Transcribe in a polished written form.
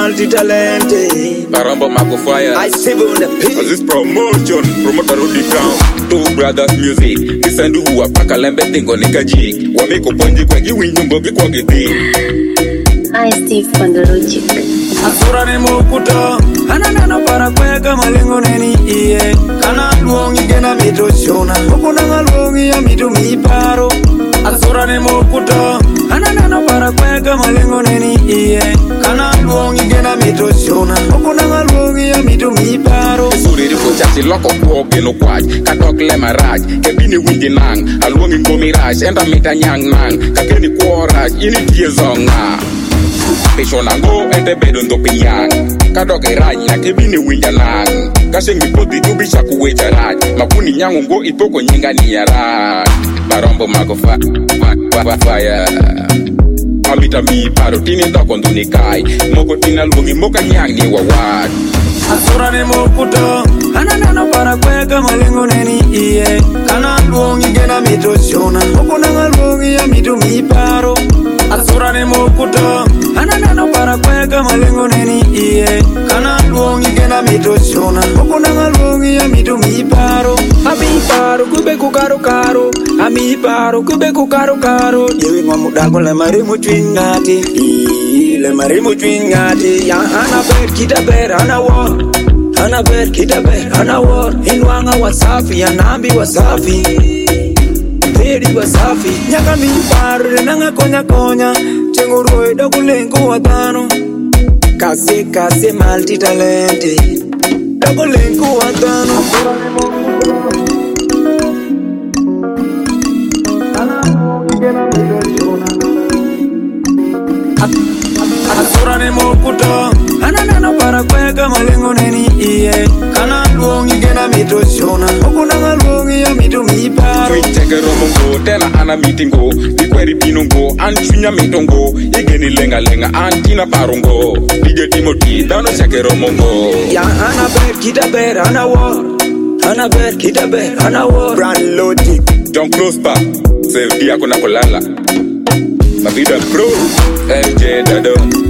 multi-talented. Baramba Marco Fire. I save on the pin. This promotion, promoter Rudy Crown. Two brothers music. This and who are Pakalembe Tingo Nikaji. Wameko Ponji Kwagi Winyumbo Bikwagi. I Steve Pandologic. Asura ni mukuto Ananana para kweka malengo neni iye Kana luongi gena mito shona Okunanga luongi ya mito miparo Asura ni mukuto Ananana para kweka malengo neni iye Kana luongi gena mito shona Okunanga luongi ya mito miparo Suriri ko chachi loko kuoge no kwaj Katok le maraj Kebini winji nang Alwongi ngomiraj Enda mita nyang nang Kakeni kuoraj Ini tie zonga Pesho nango ente bedo ndo pinyang Kadoke raj na kebini winja nang Kashengi poti jubisha kuwecha raj Makuni nyango ngo ipoko nyinga niya raj Barombo Marco Fire Amita mi paro tini ndoko ndunikai Moko tina lungi moka nyang ni wawad Asura ni mukuto Ananana para kweka malengo neni iye Kana luongi gena mito shona Okunanga luongi ya mito miparo Asura ni mukuto Ananana para kweka malengo neni iye Kana luongi gena mito shona Okunanga luongi ya mito miparo Amiparo kube kukaro karo. Amiparo kube kukaro karo. Yewe ngomudako le marimu twingati. Le marimu twingati. Ya anaber kitaber anawar. Anaber kitaber anawar. Inwanga wasafi anambi wasafi. Peri wasafi. Nyaka miparo renanga konya konya. Chenguroi dokulengu watano. Kase multi-talented. Dokulengu watano. Asura ni mukuto Ananana para kweka malengo neni iye Kana luongi gena mito shona Okunanga luongi ya mito miparo Cheke romongo tena ana mitingo Bikweri pinongo Anchunya mitongo Igeni lenga lenga Antina parongo DJ Timothy Dano cheke romongo Ya anaber kitaber anawar. Anaber kitaber anawar. Brand logic. John Prosper Save dia kuna kulala Mabida Pro LJ Dado